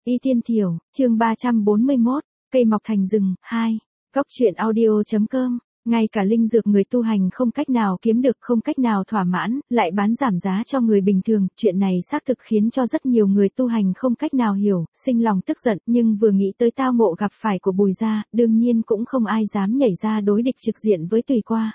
Y Tiên Thiểu, chương 341, cây mọc thành rừng, 2. Góc truyện audio.com. Ngay cả linh dược người tu hành không cách nào kiếm được, không cách nào thỏa mãn, lại bán giảm giá cho người bình thường, chuyện này xác thực khiến cho rất nhiều người tu hành không cách nào hiểu, sinh lòng tức giận, nhưng vừa nghĩ tới tao ngộ gặp phải của Bùi gia, đương nhiên cũng không ai dám nhảy ra đối địch trực diện với Tùy Qua.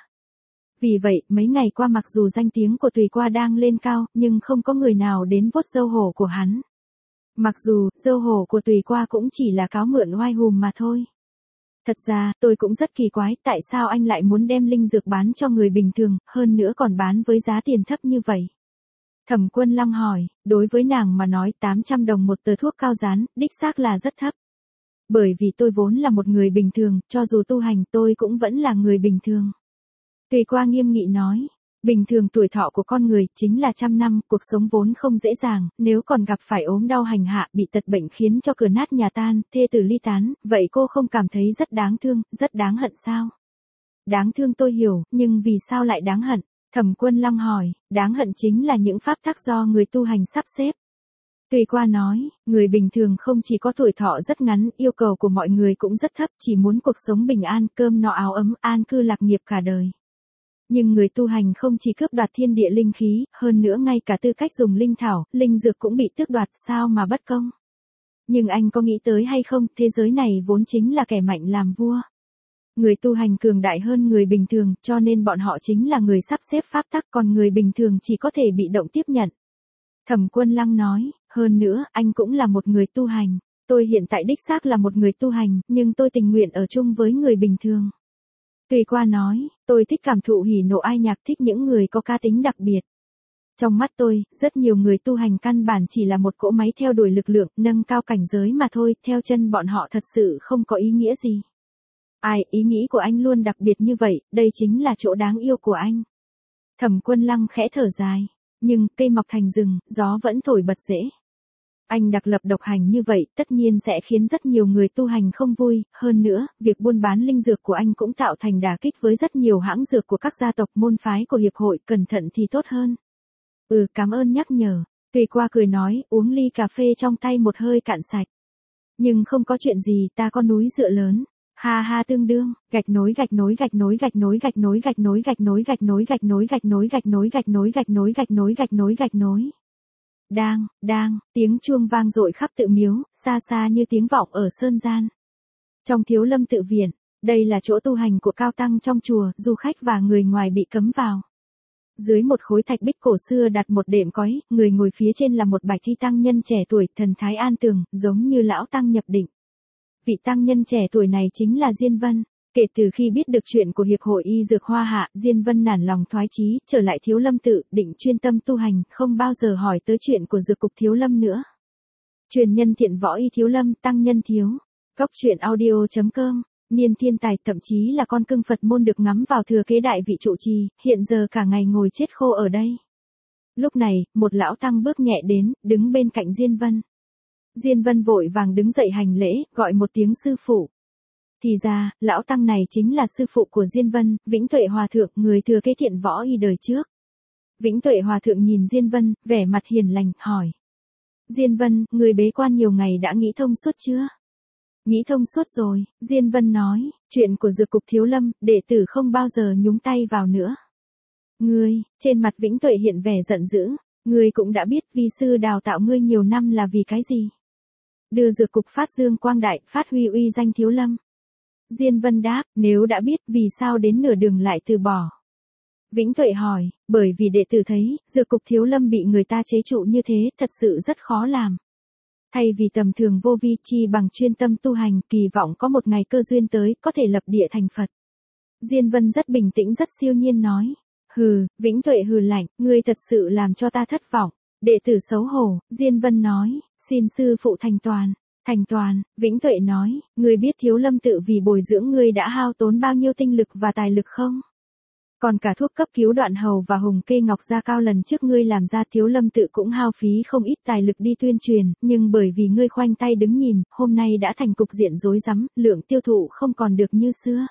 Vì vậy, mấy ngày qua mặc dù danh tiếng của Tùy Qua đang lên cao, nhưng không có người nào đến vuốt râu hổ của hắn. Mặc dù, râu hổ của Tùy Qua cũng chỉ là cáo mượn oai hùm mà thôi. Thật ra, tôi cũng rất kỳ quái, tại sao anh lại muốn đem linh dược bán cho người bình thường, hơn nữa còn bán với giá tiền thấp như vậy? Thẩm Quân Lăng hỏi, đối với nàng mà nói 800 đồng một tờ thuốc cao dán, đích xác là rất thấp. Bởi vì tôi vốn là một người bình thường, cho dù tu hành tôi cũng vẫn là người bình thường. Tùy Qua nghiêm nghị nói, bình thường tuổi thọ của con người chính là 100 năm, cuộc sống vốn không dễ dàng, nếu còn gặp phải ốm đau hành hạ, bị tật bệnh khiến cho cửa nát nhà tan, thê tử ly tán, vậy cô không cảm thấy rất đáng thương, rất đáng hận sao? Đáng thương tôi hiểu, nhưng vì sao lại đáng hận? Thẩm Quân Lăng hỏi, đáng hận chính là những pháp tắc do người tu hành sắp xếp. Tùy Qua nói, người bình thường không chỉ có tuổi thọ rất ngắn, yêu cầu của mọi người cũng rất thấp, chỉ muốn cuộc sống bình an, cơm no áo ấm, an cư lạc nghiệp cả đời. Nhưng người tu hành không chỉ cướp đoạt thiên địa linh khí, hơn nữa ngay cả tư cách dùng linh thảo, linh dược cũng bị tước đoạt, sao mà bất công. Nhưng anh có nghĩ tới hay không, thế giới này vốn chính là kẻ mạnh làm vua. Người tu hành cường đại hơn người bình thường, cho nên bọn họ chính là người sắp xếp pháp tắc, còn người bình thường chỉ có thể bị động tiếp nhận. Thẩm Quân Lăng nói, hơn nữa, anh cũng là một người tu hành. Tôi hiện tại đích xác là một người tu hành, nhưng tôi tình nguyện ở chung với người bình thường. Tùy Qua nói, tôi thích cảm thụ hỉ nộ ai nhạc, thích những người có cá tính đặc biệt. Trong mắt tôi, rất nhiều người tu hành căn bản chỉ là một cỗ máy theo đuổi lực lượng, nâng cao cảnh giới mà thôi, theo chân bọn họ thật sự không có ý nghĩa gì. Ai, ý nghĩ của anh luôn đặc biệt như vậy, đây chính là chỗ đáng yêu của anh. Thẩm Quân Lăng khẽ thở dài, nhưng cây mọc thành rừng, gió vẫn thổi bật rễ. Anh đặc lập độc hành như vậy, tất nhiên sẽ khiến rất nhiều người tu hành không vui, hơn nữa, việc buôn bán linh dược của anh cũng tạo thành đả kích với rất nhiều hãng dược của các gia tộc môn phái của hiệp hội, cẩn thận thì tốt hơn. Cảm ơn nhắc nhở. Tùy Qua cười nói, uống ly cà phê trong tay một hơi cạn sạch. Nhưng không có chuyện gì, ta có núi dựa lớn. Ha ha, tương đương, gạch nối gạch nối gạch nối gạch nối gạch nối gạch nối gạch nối gạch nối gạch nối gạch nối gạch nối gạch nối gạch nối gạch nối gạch nối gạch nối. Đang, tiếng chuông vang dội khắp tự miếu, xa xa như tiếng vọng ở sơn gian. Trong Thiếu Lâm tự viện, đây là chỗ tu hành của cao tăng trong chùa, du khách và người ngoài bị cấm vào. Dưới một khối thạch bích cổ xưa đặt một đệm cói, người ngồi phía trên là một bạch thi tăng nhân trẻ tuổi, thần thái an tường, giống như lão tăng nhập định. Vị tăng nhân trẻ tuổi này chính là Diên Vân. Kể từ khi biết được chuyện của Hiệp hội Y Dược Hoa Hạ, Diên Vân nản lòng thoái chí, trở lại Thiếu Lâm tự, định chuyên tâm tu hành, không bao giờ hỏi tới chuyện của dược cục Thiếu Lâm nữa. Truyền nhân Thiện Võ Y Thiếu Lâm, tăng nhân Thiếu. Góc truyện audio.com. Niên thiên tài, thậm chí là con cưng Phật môn được ngắm vào thừa kế đại vị trụ trì, hiện giờ cả ngày ngồi chết khô ở đây. Lúc này, một lão tăng bước nhẹ đến, đứng bên cạnh Diên Vân. Diên Vân vội vàng đứng dậy hành lễ, gọi một tiếng sư phụ. Thì ra, lão tăng này chính là sư phụ của Diên Vân, Vĩnh Tuệ Hòa Thượng, người thừa kế Thiện Võ Y đời trước. Vĩnh Tuệ Hòa Thượng nhìn Diên Vân, vẻ mặt hiền lành, hỏi. Diên Vân, người bế quan nhiều ngày đã nghĩ thông suốt chưa? Nghĩ thông suốt rồi, Diên Vân nói, chuyện của dược cục Thiếu Lâm, đệ tử không bao giờ nhúng tay vào nữa. Ngươi, trên mặt Vĩnh Tuệ hiện vẻ giận dữ, ngươi cũng đã biết vi sư đào tạo ngươi nhiều năm là vì cái gì? Đưa dược cục phát dương quang đại, phát huy uy danh Thiếu Lâm. Diên Vân đáp, nếu đã biết, vì sao đến nửa đường lại từ bỏ? Vĩnh Tuệ hỏi, bởi vì đệ tử thấy, dược cục Thiếu Lâm bị người ta chế trụ như thế, thật sự rất khó làm. Thay vì tầm thường vô vi, chi bằng chuyên tâm tu hành, kỳ vọng có một ngày cơ duyên tới, có thể lập địa thành Phật. Diên Vân rất bình tĩnh, rất siêu nhiên nói. Vĩnh Tuệ hừ lạnh, ngươi thật sự làm cho ta thất vọng. Đệ tử xấu hổ, Diên Vân nói, xin sư phụ thành toàn. Thành toàn, Vĩnh Tuệ nói, ngươi biết Thiếu Lâm tự vì bồi dưỡng ngươi đã hao tốn bao nhiêu tinh lực và tài lực không? Còn cả thuốc cấp cứu Đoạn Hầu và Hùng Kê Ngọc Gia Cao lần trước ngươi làm ra, Thiếu Lâm tự cũng hao phí không ít tài lực đi tuyên truyền, nhưng bởi vì ngươi khoanh tay đứng nhìn, hôm nay đã thành cục diện rối rắm, lượng tiêu thụ không còn được như xưa.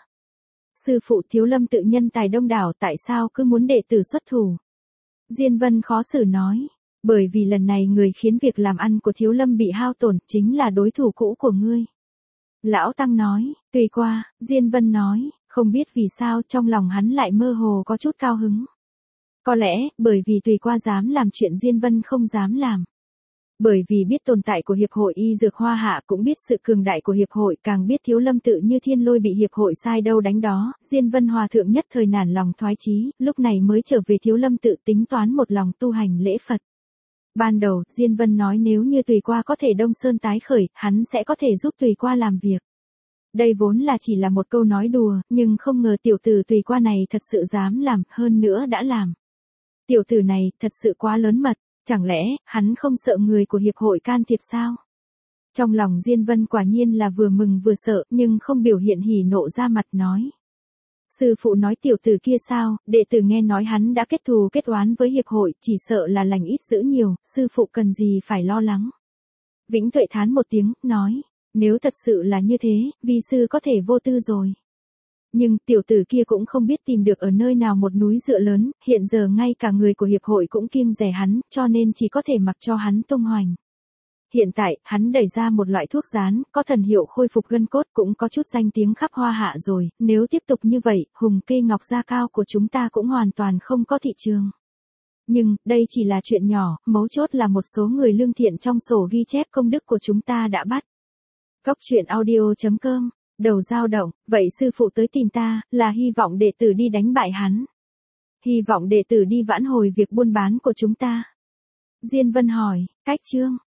Sư phụ, Thiếu Lâm tự nhân tài đông đảo, tại sao cứ muốn đệ tử xuất thủ? Diên Vân khó xử nói. Bởi vì lần này người khiến việc làm ăn của Thiếu Lâm bị hao tổn chính là đối thủ cũ của ngươi. Lão Tăng nói, tùy qua, Diên Vân nói, không biết vì sao trong lòng hắn lại mơ hồ có chút cao hứng. Có lẽ, bởi vì tùy qua dám làm chuyện Diên Vân không dám làm. Bởi vì biết tồn tại của Hiệp hội Y Dược Hoa Hạ, cũng biết sự cường đại của Hiệp hội, càng biết Thiếu Lâm tự như thiên lôi bị Hiệp hội sai đâu đánh đó, Diên Vân Hòa Thượng nhất thời nản lòng thoái chí, lúc này mới trở về Thiếu Lâm tự tính toán một lòng tu hành lễ Phật. Ban đầu, Diên Vân nói nếu như tùy qua có thể Đông Sơn tái khởi, hắn sẽ có thể giúp tùy qua làm việc. Đây vốn là chỉ là một câu nói đùa, nhưng không ngờ tiểu tử tùy qua này thật sự dám làm, hơn nữa đã làm. Tiểu tử này, thật sự quá lớn mật, chẳng lẽ, hắn không sợ người của hiệp hội can thiệp sao? Trong lòng Diên Vân quả nhiên là vừa mừng vừa sợ, nhưng không biểu hiện hỉ nộ ra mặt nói. Sư phụ nói tiểu tử kia sao, đệ tử nghe nói hắn đã kết thù kết oán với hiệp hội, chỉ sợ là lành ít dữ nhiều, sư phụ cần gì phải lo lắng. Vĩnh Tuệ thán một tiếng, nói, nếu thật sự là như thế, vi sư có thể vô tư rồi. Nhưng tiểu tử kia cũng không biết tìm được ở nơi nào một núi dựa lớn, hiện giờ ngay cả người của hiệp hội cũng kiêng dè hắn, cho nên chỉ có thể mặc cho hắn tung hoành. Hiện tại, hắn đẩy ra một loại thuốc rán, có thần hiệu khôi phục gân cốt, cũng có chút danh tiếng khắp Hoa Hạ rồi, nếu tiếp tục như vậy, hùng cây ngọc da cao của chúng ta cũng hoàn toàn không có thị trường. Nhưng, đây chỉ là chuyện nhỏ, mấu chốt là một số người lương thiện trong sổ ghi chép công đức của chúng ta đã bắt. Góc truyện audio.com, đầu dao động, vậy sư phụ tới tìm ta, là hy vọng đệ tử đi đánh bại hắn. Hy vọng đệ tử đi vãn hồi việc buôn bán của chúng ta. Diên Vân hỏi, cách chương.